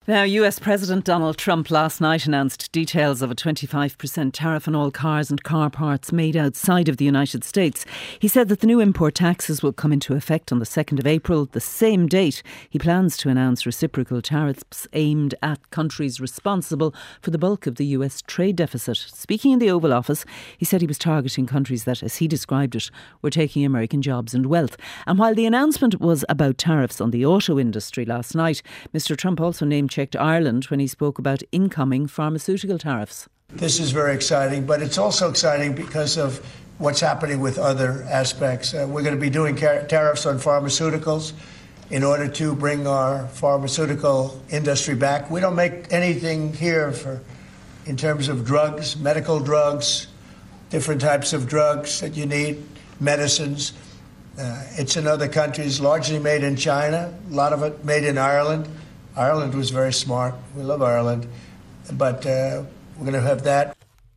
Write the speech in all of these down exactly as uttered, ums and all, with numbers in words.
Now, U S President Donald Trump last night announced details of a twenty-five percent tariff on all cars and car parts made outside of the United States. He said that the new import taxes will come into effect on the second of April, the same date he plans to announce reciprocal tariffs aimed at countries responsible for the bulk of the U S trade deficit. Speaking in the Oval Office, he said he was targeting countries that, as he described it, were taking American jobs and wealth. And while the announcement was about tariffs on the auto industry last night, Mr Trump also name-checked Ireland when he spoke about incoming pharmaceutical tariffs. This is very exciting, but it's also exciting because of what's happening with other aspects. Uh, we're going to be doing car- tariffs on pharmaceuticals in order to bring our pharmaceutical industry back. We don't make anything here for, in terms of drugs, medical drugs, different types of drugs that you need, medicines. Uh, it's in other countries, largely made in China, a lot of it made in Ireland. Ireland was very smart. We love Ireland. But uh, we're going to have that.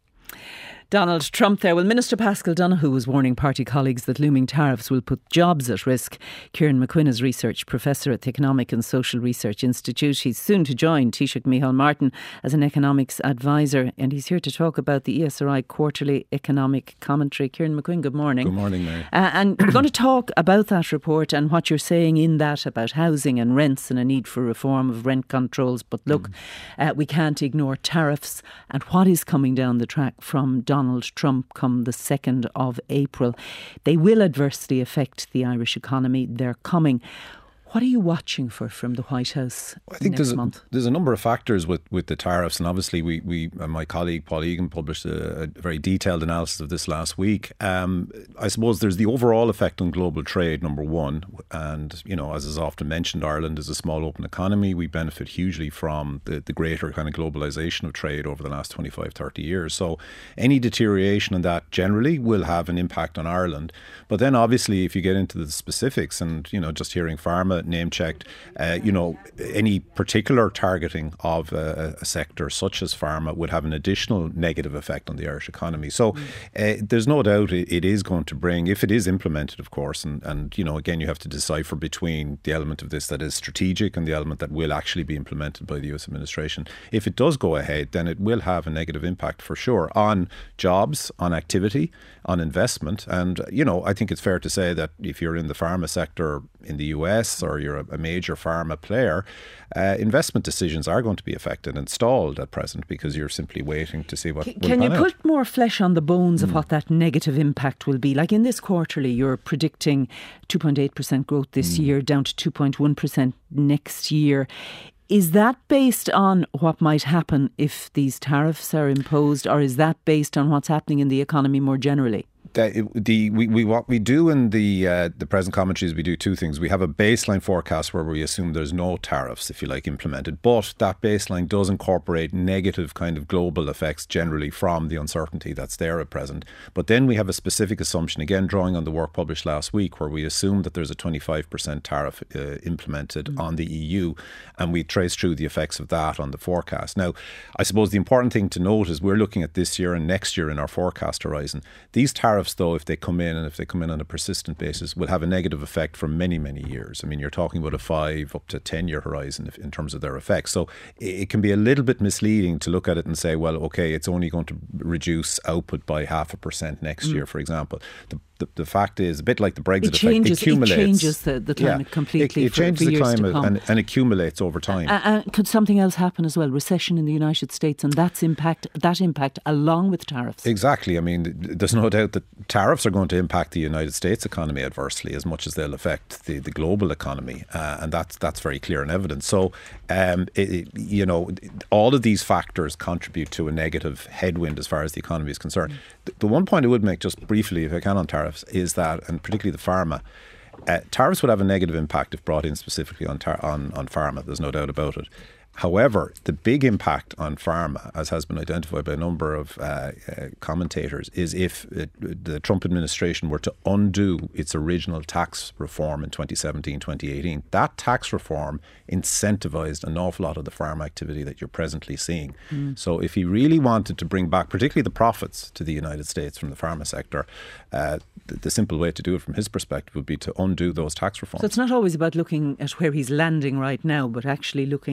Donald Trump there. Well, Minister Paschal Donohoe was warning party colleagues that looming tariffs will put jobs at risk. Kieran McQuinn is research professor at the Economic and Social Research Institute. He's soon to join Taoiseach Micheál Martin as an economics advisor, and he's here to talk about the E S R I quarterly economic commentary. Kieran McQuinn, good morning. Good morning, Mary. Uh, and we're going to talk about that report and what you're saying in that about housing and rents and a need for reform of rent controls. But look, mm. uh, we can't ignore tariffs and what is coming down the track from Donald Donald Trump come the second of April. They will adversely affect the Irish economy. They're coming. What are you watching for from the White House I think next there's a, month? There's a number of factors with, with the tariffs, and obviously we, we uh, my colleague Paul Egan published a, a very detailed analysis of this last week. Um, I suppose there's the overall effect on global trade, number one, and you know, as is often mentioned, Ireland is a small open economy. We benefit hugely from the, the greater kind of globalisation of trade over the last twenty-five, thirty years. So any deterioration in that generally will have an impact on Ireland. But then obviously if you get into the specifics and, you know, just hearing pharma name checked, uh, you know, any particular targeting of a, a sector such as pharma would have an additional negative effect on the Irish economy. So mm. uh, there's no doubt it, it is going to bring, if it is implemented, of course, and, and, you know, again, you have to decipher between the element of this that is strategic and the element that will actually be implemented by the U S administration. If it does go ahead, then it will have a negative impact for sure on jobs, on activity, on investment. And, you know, I think it's fair to say that if you're in the pharma sector in the U S or you're a, a major pharma player, uh, investment decisions are going to be affected and stalled at present because you're simply waiting to see what C- will Can you pan put out. more flesh on the bones Mm. of what that negative impact will be? Like in this quarterly, you're predicting two point eight percent growth this mm. year, down to two point one percent next year. Is that based on what might happen if these tariffs are imposed, or is that based on what's happening in the economy more generally? The, the we, we what we do in the uh, the present commentary is we do two things. We have a baseline forecast where we assume there's no tariffs, if you like, implemented, but that baseline does incorporate negative kind of global effects generally from the uncertainty that's there at present. But then we have a specific assumption, again drawing on the work published last week, where we assume that there's a twenty-five percent tariff uh, implemented mm. on the E U, and we trace through the effects of that on the forecast. Now, I suppose the important thing to note is we're looking at this year and next year in our forecast horizon. These tariffs, though, if they come in and if they come in on a persistent basis, will have a negative effect for many, many years. I mean, you're talking about a five up to ten year horizon if, in terms of their effects. So it, it can be a little bit misleading to look at it and say, well, okay, it's only going to reduce output by half a percent next mm. year, for example. The, the the fact is, a bit like the Brexit it changes, effect, it accumulates. It changes the, the climate yeah, completely it, it for, changes for the years climate to come. and, and accumulates over time. Uh, uh, could something else happen as well? Recession in the United States, and that's impact that impact along with tariffs. Exactly. I mean, there's no doubt that tariffs are going to impact the United States economy adversely as much as they'll affect the, the global economy, uh, and that's that's very clear and evident. So, um, it, it, you know, all of these factors contribute to a negative headwind as far as the economy is concerned. Mm. The, the one point I would make just briefly, if I can, on tariffs is that, and particularly the pharma, uh, tariffs would have a negative impact if brought in specifically on, tar- on on pharma. There's no doubt about it. However, the big impact on pharma, as has been identified by a number of uh, uh, commentators, is if it, the Trump administration were to undo its original tax reform in twenty seventeen, twenty eighteen. That tax reform incentivized an awful lot of the pharma activity that you're presently seeing. Mm. So if he really wanted to bring back, particularly the profits to the United States from the pharma sector, uh, the, the simple way to do it from his perspective would be to undo those tax reforms. So it's not always about looking at where he's landing right now, but actually looking at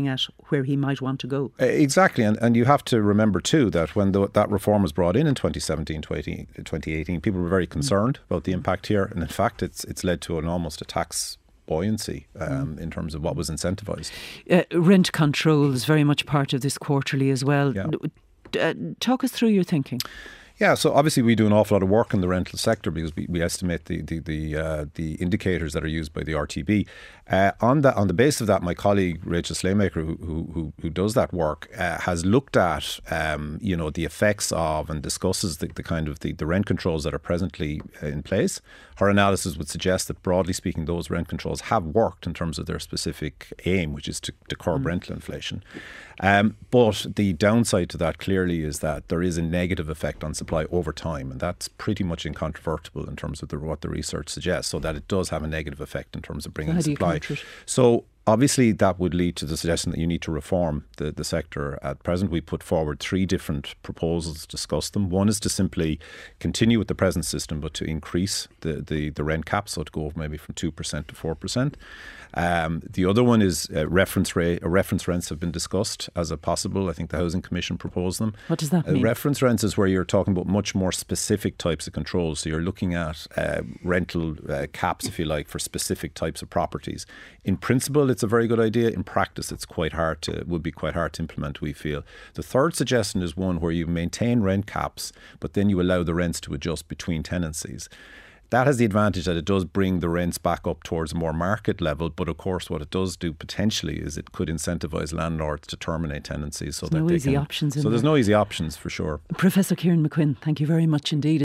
where he might want to go. Exactly, and, and you have to remember too that when the, that reform was brought in in twenty seventeen, twenty eighteen, people were very concerned mm. about the impact here, and in fact it's it's led to an almost a tax buoyancy um, mm. in terms of what was incentivised. Uh, rent control is very much part of this quarterly as well. Yeah. Uh, talk us through your thinking. Yeah, so obviously we do an awful lot of work in the rental sector because we, we estimate the the the, uh, the indicators that are used by the R T B. Uh, on that, on the basis of that, my colleague Rachel Slaymaker, who who, who does that work, uh, has looked at um, you know the effects of and discusses the, the kind of the, the rent controls that are presently in place. Her analysis would suggest that broadly speaking, those rent controls have worked in terms of their specific aim, which is to, to curb mm. rental inflation. Um, but the downside to that clearly is that there is a negative effect on supply over time, and that's pretty much incontrovertible in terms of the, what the research suggests, so that it does have a negative effect in terms of bringing How supply. So obviously that would lead to the suggestion that you need to reform the, the sector. At present, we put forward three different proposals, discuss them. One is to simply continue with the present system, but to increase the, the, the rent cap, so to go maybe from two percent to four percent. Um, the other one is uh, reference rate. Uh, reference rents have been discussed as a possible. I think the Housing Commission proposed them. What does that uh, mean? Reference rents is where you're talking about much more specific types of controls. So you're looking at uh, rental uh, caps, if you like, for specific types of properties. In principle, it's a very good idea. In practice, it's quite hard to would be quite hard to implement, we feel. The third suggestion is one where you maintain rent caps, but then you allow the rents to adjust between tenancies. That has the advantage that it does bring the rents back up towards a more market level. But of course, what it does do potentially is it could incentivise landlords to terminate tenancies. So there's that no they easy can, options in So there's there. no easy options for sure. Professor Kieran McQuinn, thank you very much indeed.